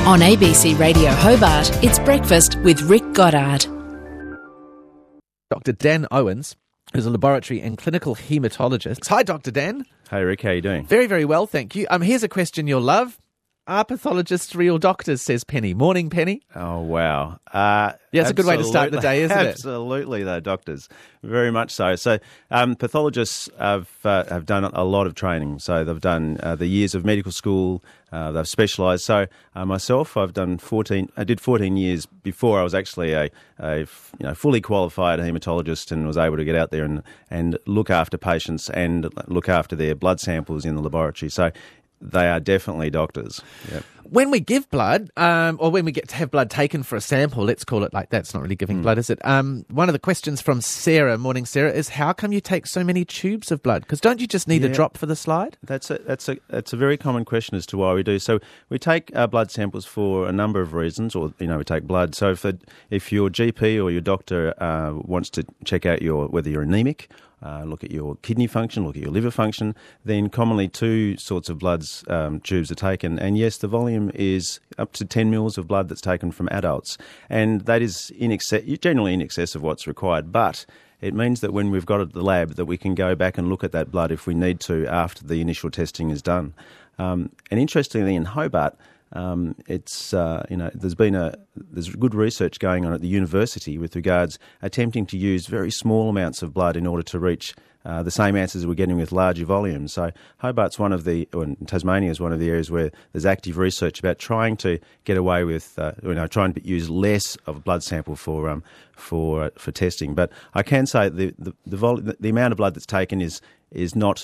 On ABC Radio Hobart, it's Breakfast with Rick Goddard. Dr. Dan Owens, who's a laboratory and clinical haematologist. Hi, Dr. Dan. Hey, Rick, how you doing? Very, very well, thank you. Here's a question you'll love. Are pathologists real doctors, says Penny. Morning, Penny. Oh, wow. Yeah, it's a good way to start the day, isn't it? Absolutely, they're doctors. Very much so. So pathologists have done a lot of training. So they've done the years of medical school. They've specialised. So myself, I did 14 years before I was actually a fully qualified haematologist and was able to get out there and look after patients and look after their blood samples in the laboratory. So they are definitely doctors. Yep. When we give blood, or when we get to have blood taken for a sample, let's call it like that. It's not really giving blood, is it? One of the questions from Sarah, morning Sarah, is how come you take so many tubes of blood? Because don't you just need a drop for the slide? That's a very common question as to why we do. So we take blood samples for a number of reasons, or we take blood. So if your GP or your doctor wants to check out whether you're anemic, look at your kidney function, look at your liver function, then commonly two sorts of tubes are taken. And yes, the volume is up to 10 mils of blood that's taken from adults. And that is generally in excess of what's required. But it means that when we've got it at the lab, that we can go back and look at that blood if we need to after the initial testing is done. And interestingly, in Hobart, there's good research going on at the university with regards attempting to use very small amounts of blood in order to reach the same answers we're getting with larger volumes. So Hobart's Tasmania is one of the areas where there's active research about trying to get away with, trying to use less of a blood sample for testing. But I can say the amount of blood that's taken is not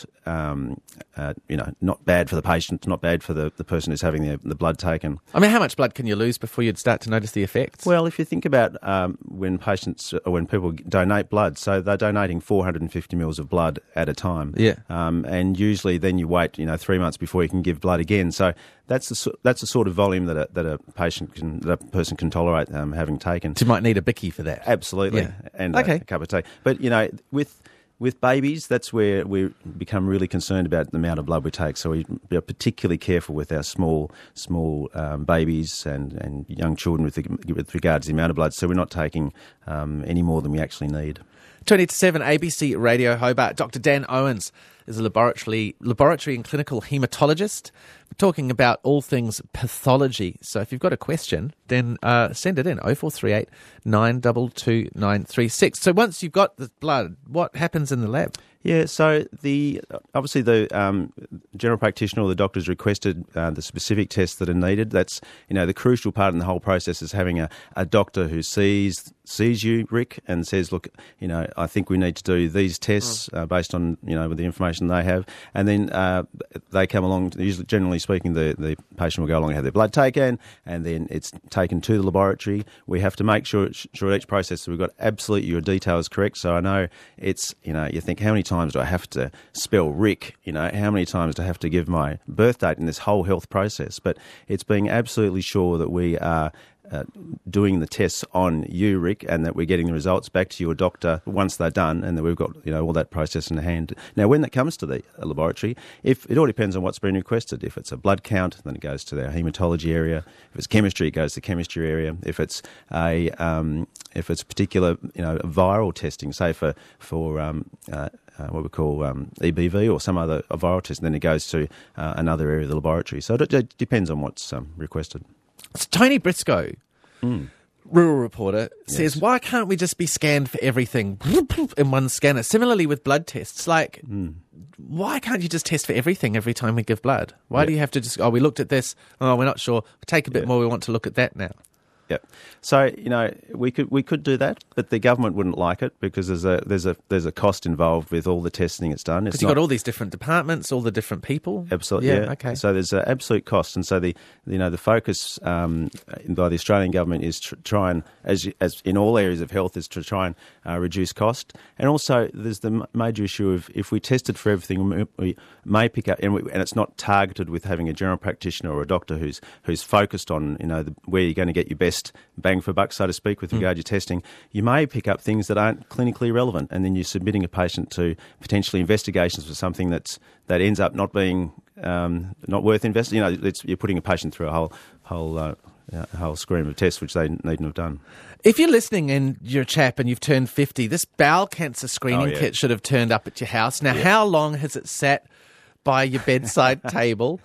not bad for the patient, not bad for the person who's having the blood taken. I mean, how much blood can you lose before you'd start to notice the effects? Well, if you think about when people donate blood, so they're donating 450 mils of blood at a time. Yeah. And usually then you wait 3 months before you can give blood again. So that's the sort of volume that a person can tolerate having taken. So you might need a bicky for that. Absolutely. Yeah. And a cup of tea. But with babies, that's where we become really concerned about the amount of blood we take. So we are particularly careful with our small babies and young children with regard to the amount of blood. So we're not taking any more than we actually need. 20 to 7, ABC Radio Hobart. Dr. Dan Owens is a laboratory and clinical haematologist. We're talking about all things pathology. So if you've got a question, then send it in, 0438 922 936. So once you've got the blood, what happens in the lab? Yeah, so obviously the general practitioner or the doctor's requested the specific tests that are needed. That's the crucial part in the whole process is having a doctor who sees you, Rick, and says, look, I think we need to do these tests based on with the information they have, and then they come along. Generally speaking, the patient will go along and have their blood taken, and then it's taken to the laboratory. We have to make sure each process that we've got absolutely your details correct. So I know it's you think, how many times do I have to spell Rick? How many times do I have to give my birth date in this whole health process? But it's being absolutely sure that we are doing the tests on you, Rick, and that we're getting the results back to your doctor once they're done, and that we've got all that process in hand. Now, when that comes to the laboratory, if it all depends on what's been requested. If it's a blood count, then it goes to their haematology area. If it's chemistry, it goes to the chemistry area. If it's a particular viral testing, say for what we call EBV or some other viral test, then it goes to another area of the laboratory. So it depends on what's requested. So Tony Briscoe, rural reporter, says, why can't we just be scanned for everything in one scanner? Similarly with blood tests, why can't you just test for everything every time we give blood? Why do you have to just, we looked at this, we're not sure, take a bit more, we want to look at that now? Yeah, so we could do that, but the government wouldn't like it because there's a cost involved with all the testing it's done. Because you've got all these different departments, all the different people. Absolutely, yeah. Okay. So there's an absolute cost, and so the focus by the Australian government is to try and, as in all areas of health, is to try and reduce cost. And also there's the major issue of if we tested for everything, we may pick up, and it's not targeted with having a general practitioner or a doctor who's focused on where you're going to get your best bang for buck, so to speak, with regard to testing. You may pick up things that aren't clinically relevant, and then you're submitting a patient to potentially investigations for something that ends up not being not worth investing. You're putting a patient through a whole screen of tests which they needn't have done. If you're listening and you're a chap and you've turned 50, this bowel cancer screening kit should have turned up at your house. Now, how long has it sat by your bedside table?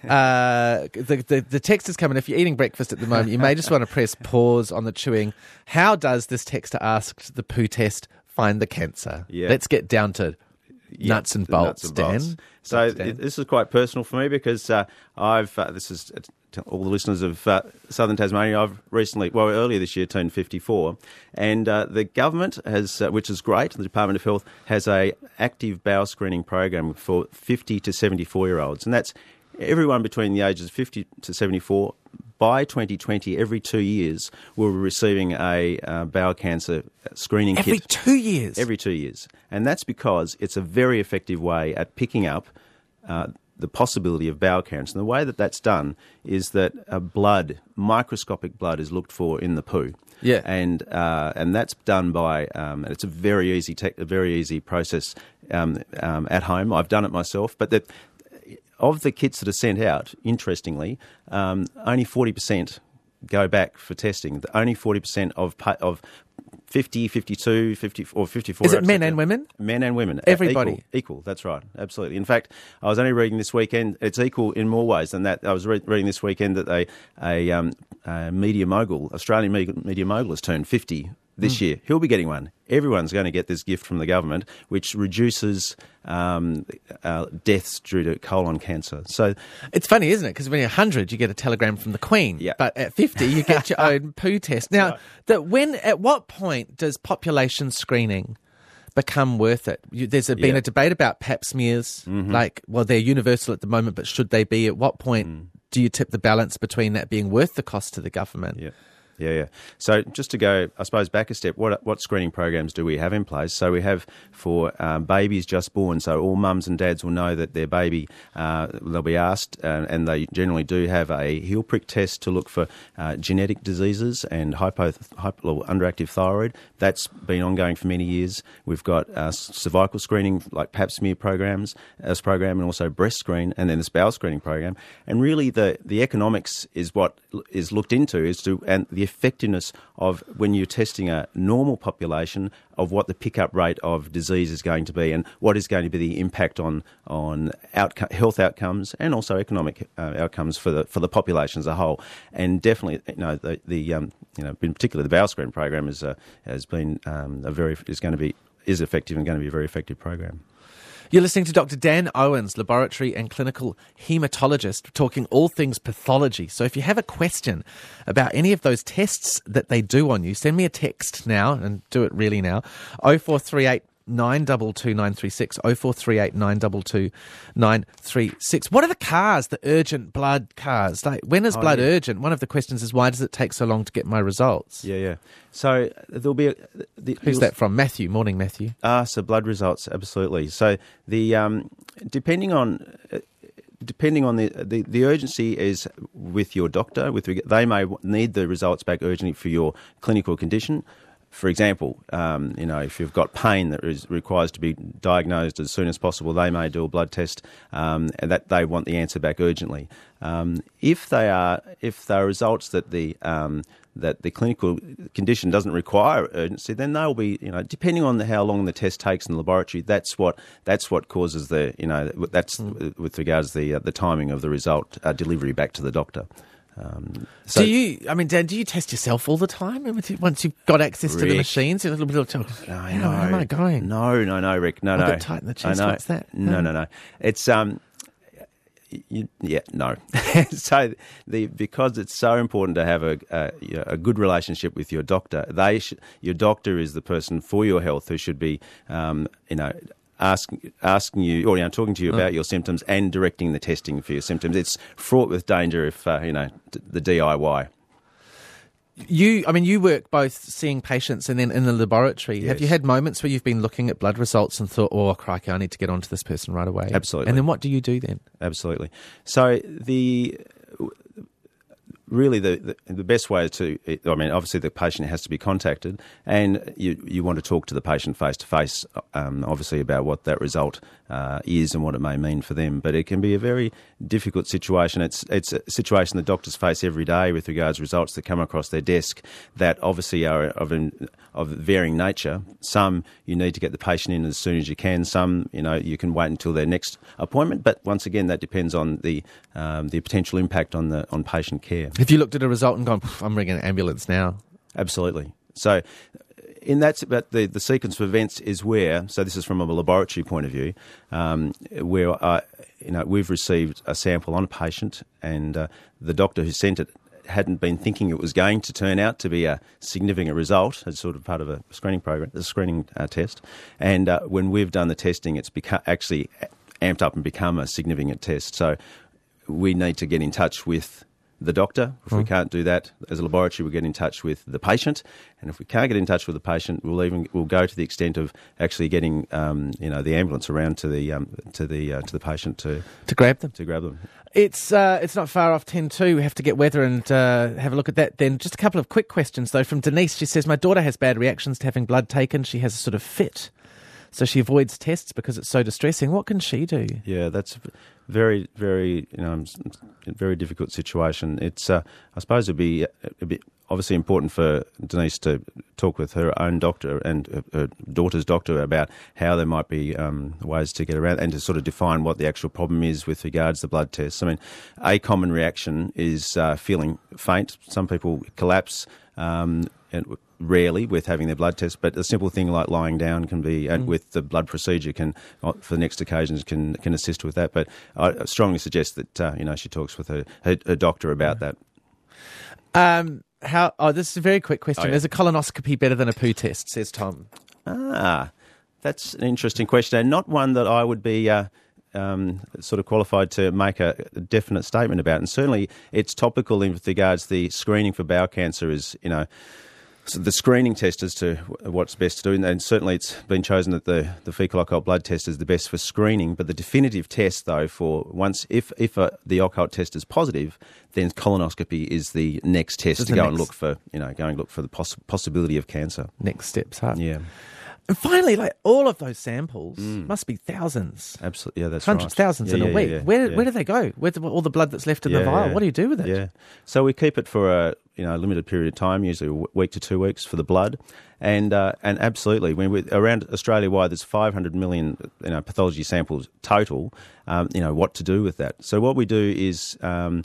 The text is coming. If you're eating breakfast at the moment, you may just want to press pause on the chewing. How does this texter ask the poo test find the cancer? Yeah. Let's get down to nuts and bolts, Dan. So this is quite personal for me because this is to all the listeners of Southern Tasmania. I've earlier this year, turned 54, and the government has, which is great, the Department of Health has a active bowel screening program for 50 to 74-year-olds, and that's everyone between the ages of 50 to 74. By 2020, every 2 years, we'll be receiving a bowel cancer screening kit. Every 2 years? Every 2 years. And that's because it's a very effective way at picking up the possibility of bowel cancer. And the way that that's done is that microscopic blood is looked for in the poo. Yeah. And that's done by, it's a very easy process at home. I've done it myself. But of the kits that are sent out, interestingly, only 40% go back for testing. Only 40% of 50, 52, 50, or 54... Is it men and women? Men and women. Everybody? Equal, that's right. Absolutely. In fact, I was only reading this weekend, it's equal in more ways than that. I was reading this weekend that a media mogul, Australian media mogul, has turned 50 this year. He'll be getting one. Everyone's going to get this gift from the government, which reduces deaths due to colon cancer. So it's funny, isn't it? Because when you're 100, you get a telegram from the Queen. Yeah. But at 50, you get your own poo test. Now, at what point does population screening become worth it? There's been a debate about pap smears. They're universal at the moment, but should they be? At what point do you tip the balance between that being worth the cost to the government? Yeah. So just to go, I suppose, back a step, what screening programs do we have in place? So we have for babies just born, so all mums and dads will know that their baby, they'll be asked, and they generally do have a heel prick test to look for genetic diseases and underactive thyroid. That's been ongoing for many years. We've got cervical screening, like pap smear program, and also breast screen, and then this bowel screening program. And really the economics is what is looked into, and the effectiveness of when you're testing a normal population of what the pickup rate of disease is going to be and what is going to be the impact on health outcomes and also economic outcomes for the population as a whole. And definitely, in particular, the bowel screen program is effective and going to be a very effective program. You're listening to Dr. Dan Owens, laboratory and clinical haematologist, talking all things pathology. So if you have a question about any of those tests that they do on you, send me a text now, and do it really now, 0438 922 936, 0438 922 936. What are the cars, the urgent blood cars? Like, when is blood urgent? One of the questions is, why does it take so long to get my results? Yeah. So there'll be who's that from? Matthew. Morning, Matthew. So blood results, absolutely. So the depending on the urgency is with your doctor. They may need the results back urgently for your clinical condition. For example, if you've got pain that requires to be diagnosed as soon as possible, they may do a blood test, and that they want the answer back urgently. If they are results that the clinical condition doesn't require urgency, then they'll be, depending on how long the test takes in the laboratory, that's what causes with regards to the timing of the result delivery back to the doctor. Dan, do you test yourself all the time? Once you've got access to the machines, a little bit of how am I going? No, Rick. No. I've got tight in the chest. What's that? No. It's no. So because it's so important to have a good relationship with your doctor. Your doctor is the person for your health who should be, asking you, or talking to you about your symptoms and directing the testing for your symptoms. It's fraught with danger if the DIY. You work both seeing patients and then in the laboratory. Yes. Have you had moments where you've been looking at blood results and thought, oh, crikey, I need to get onto this person right away? Absolutely. And then what do you do then? Absolutely. So really the best way obviously the patient has to be contacted, and you want to talk to the patient face to face, obviously about what that result is and what it may mean for them. But it can be a very difficult situation. It's a situation that doctors face every day with regards to results that come across their desk that obviously are of varying nature. Some you need to get the patient in as soon as you can. Some you can wait until their next appointment. But once again, that depends on the potential impact on patient care. Have you looked at a result and gone, I'm ringing an ambulance now? Absolutely. So but the sequence of events is where, so this is from a laboratory point of view, where we've received a sample on a patient, and the doctor who sent it hadn't been thinking it was going to turn out to be a significant result as sort of part of a screening program, a screening test. And when we've done the testing, it's actually amped up and become a significant test. So we need to get in touch with the doctor. If we can't do that, as a laboratory, we'll get in touch with the patient. And if we can't get in touch with the patient, we'll go to the extent of actually getting the ambulance around to the patient to grab them. To grab them. It's not far off 10:02. We have to get weather and have a look at that then. Just a couple of quick questions though from Denise. She says, my daughter has bad reactions to having blood taken. She has a sort of fit, so she avoids tests because it's so distressing. What can she do? Yeah, that's very, very, very difficult situation. It's, I suppose, it'd be a bit obviously important for Denise to talk with her own doctor and her daughter's doctor about how there might be ways to get around and to sort of define what the actual problem is with regards to blood tests. I mean, a common reaction is feeling faint. Some people collapse, and rarely with having their blood test, but a simple thing like lying down can be, and with the blood procedure for the next occasions can assist with that. But I strongly suggest that she talks with her doctor about that. This is a very quick question. Is a colonoscopy better than a poo test, says Tom? That's an interesting question, and not one that I would be sort of qualified to make a definite statement about. And certainly it's topical in regards to the screening for bowel cancer is, so the screening test as to what's best to do, and certainly it's been chosen that the fecal occult blood test is the best for screening. But the definitive test, though, if the occult test is positive, then colonoscopy is the next test to go and look for the possibility of cancer. Next steps, huh? Yeah. And finally, all of those samples must be thousands. Absolutely, yeah, that's hundreds, right. thousands in a week. Yeah, where do they go? Where's all the blood that's left in the vial? What do you do with it? Yeah, so we keep it for a limited period of time, usually a week to 2 weeks for the blood, and absolutely, around Australia-wide, there's 500 million pathology samples total. What to do with that? So what we do is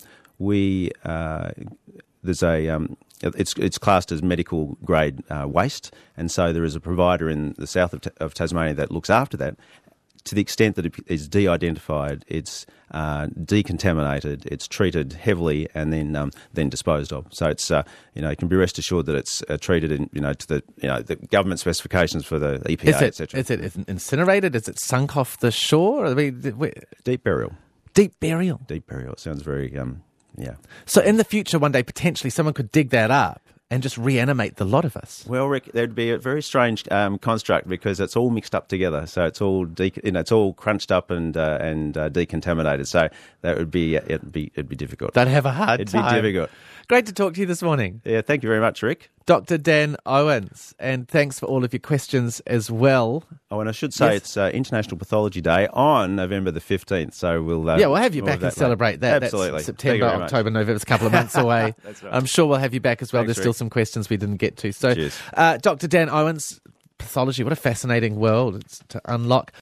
it's classed as medical grade waste, and so there is a provider in the south of Tasmania that looks after that. To the extent that it is de-identified, it's decontaminated, it's treated heavily, and then disposed of. So it's you can be rest assured that it's treated in to the government specifications for the EPA, etc. Is it incinerated? Is it sunk off the shore? I mean, deep burial. Deep burial. Deep burial. It sounds very yeah. So in the future, one day, potentially, someone could dig that up and just reanimate the lot of us. Well, Rick, there'd be a very strange construct because it's all mixed up together. So it's all it's all crunched up and decontaminated. So that would be it'd be difficult. They'd have a hard time. It'd be difficult. Great to talk to you this morning. Yeah, thank you very much, Rick. Dr. Dan Owens, and thanks for all of your questions as well. Oh, and I should say it's International Pathology Day on November the 15th, so we'll have you back and celebrate that. Absolutely. That's September, October, November, it's a couple of months away. That's right. I'm sure we'll have you back as well. Thanks, There's still some questions we didn't get to. So, cheers. Dr. Dan Owens, pathology, what a fascinating world it's to unlock.